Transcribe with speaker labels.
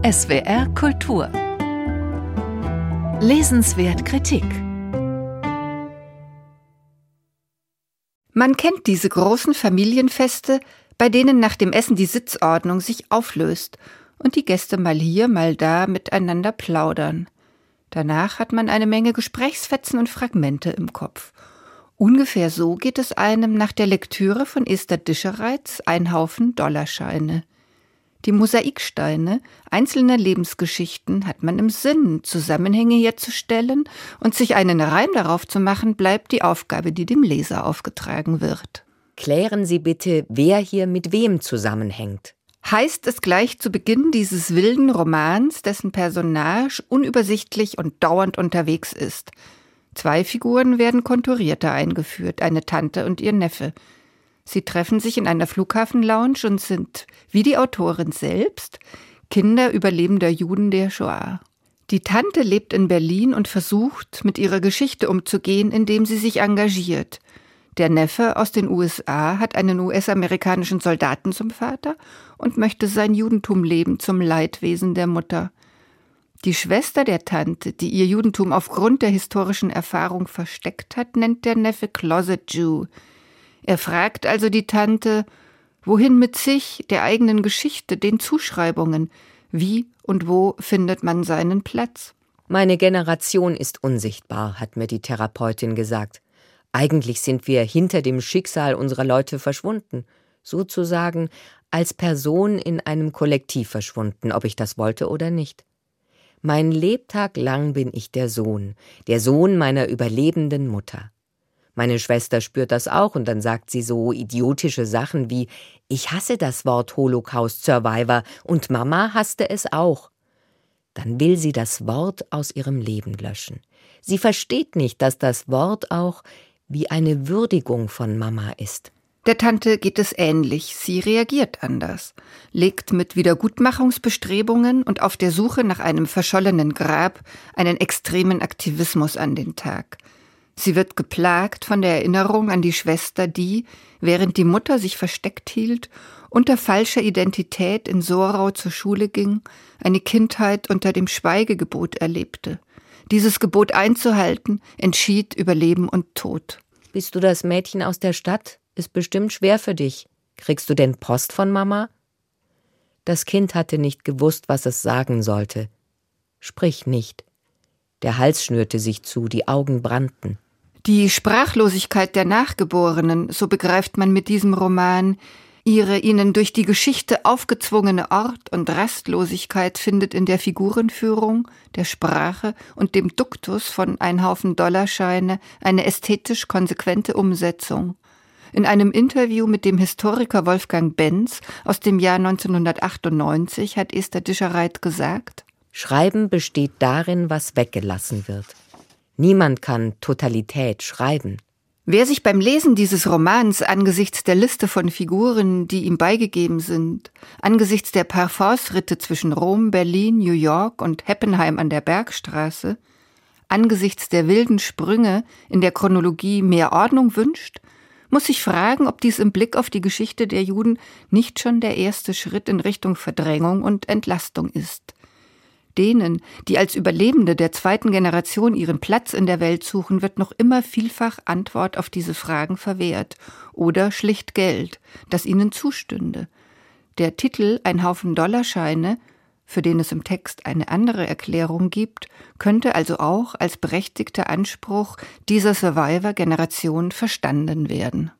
Speaker 1: SWR Kultur. Lesenswert Kritik.
Speaker 2: Man kennt diese großen Familienfeste, bei denen nach dem Essen die Sitzordnung sich auflöst und die Gäste mal hier, mal da miteinander plaudern. Danach hat man eine Menge Gesprächsfetzen und Fragmente im Kopf. Ungefähr so geht es einem nach der Lektüre von Esther Dischereits Ein Haufen Dollarscheine. Die Mosaiksteine einzelner Lebensgeschichten hat man im Sinn, Zusammenhänge herzustellen, und sich einen Reim darauf zu machen, bleibt die Aufgabe, die dem Leser aufgetragen wird.
Speaker 3: Klären Sie bitte, wer hier mit wem zusammenhängt.
Speaker 2: Heißt es gleich zu Beginn dieses wilden Romans, dessen Personage unübersichtlich und dauernd unterwegs ist. 2 Figuren werden konturierter eingeführt, eine Tante und ihr Neffe. Sie treffen sich in einer Flughafenlounge und sind, wie die Autorin selbst, Kinder überlebender Juden der Shoah. Die Tante lebt in Berlin und versucht, mit ihrer Geschichte umzugehen, indem sie sich engagiert. Der Neffe aus den USA hat einen US-amerikanischen Soldaten zum Vater und möchte sein Judentum leben zum Leidwesen der Mutter. Die Schwester der Tante, die ihr Judentum aufgrund der historischen Erfahrung versteckt hat, nennt der Neffe Closet Jew. Er fragt also die Tante, wohin mit sich, der eigenen Geschichte, den Zuschreibungen? Wie und wo findet man seinen Platz?
Speaker 3: Meine Generation ist unsichtbar, hat mir die Therapeutin gesagt. Eigentlich sind wir hinter dem Schicksal unserer Leute verschwunden. Sozusagen als Person in einem Kollektiv verschwunden, ob ich das wollte oder nicht. Mein Lebtag lang bin ich der Sohn meiner überlebenden Mutter. Meine Schwester spürt das auch und dann sagt sie so idiotische Sachen wie: Ich hasse das Wort Holocaust-Survivor und Mama hasste es auch. Dann will sie das Wort aus ihrem Leben löschen. Sie versteht nicht, dass das Wort auch wie eine Würdigung von Mama ist.
Speaker 2: Der Tante geht es ähnlich. Sie reagiert anders, legt mit Wiedergutmachungsbestrebungen und auf der Suche nach einem verschollenen Grab einen extremen Aktivismus an den Tag. Sie wird geplagt von der Erinnerung an die Schwester, die, während die Mutter sich versteckt hielt, unter falscher Identität in Sorau zur Schule ging, eine Kindheit unter dem Schweigegebot erlebte. Dieses Gebot einzuhalten, entschied über Leben und Tod.
Speaker 3: Bist du das Mädchen aus der Stadt? Ist bestimmt schwer für dich. Kriegst du denn Post von Mama? Das Kind hatte nicht gewusst, was es sagen sollte. Sprich nicht. Der Hals schnürte sich zu, die Augen brannten.
Speaker 2: Die Sprachlosigkeit der Nachgeborenen, so begreift man mit diesem Roman, ihre ihnen durch die Geschichte aufgezwungene Ort- und Rastlosigkeit findet in der Figurenführung, der Sprache und dem Duktus von Ein Haufen Dollarscheine eine ästhetisch konsequente Umsetzung. In einem Interview mit dem Historiker Wolfgang Benz aus dem Jahr 1998 hat Esther Dischereit gesagt:
Speaker 3: Schreiben besteht darin, was weggelassen wird. Niemand kann Totalität schreiben.
Speaker 2: Wer sich beim Lesen dieses Romans angesichts der Liste von Figuren, die ihm beigegeben sind, angesichts der Parforce-Ritte zwischen Rom, Berlin, New York und Heppenheim an der Bergstraße, angesichts der wilden Sprünge in der Chronologie mehr Ordnung wünscht, muss sich fragen, ob dies im Blick auf die Geschichte der Juden nicht schon der erste Schritt in Richtung Verdrängung und Entlastung ist. Denen, die als Überlebende der 2. Generation ihren Platz in der Welt suchen, wird noch immer vielfach Antwort auf diese Fragen verwehrt oder schlicht Geld, das ihnen zustünde. Der Titel Ein Haufen Dollarscheine, für den es im Text eine andere Erklärung gibt, könnte also auch als berechtigter Anspruch dieser Survivor-Generation verstanden werden.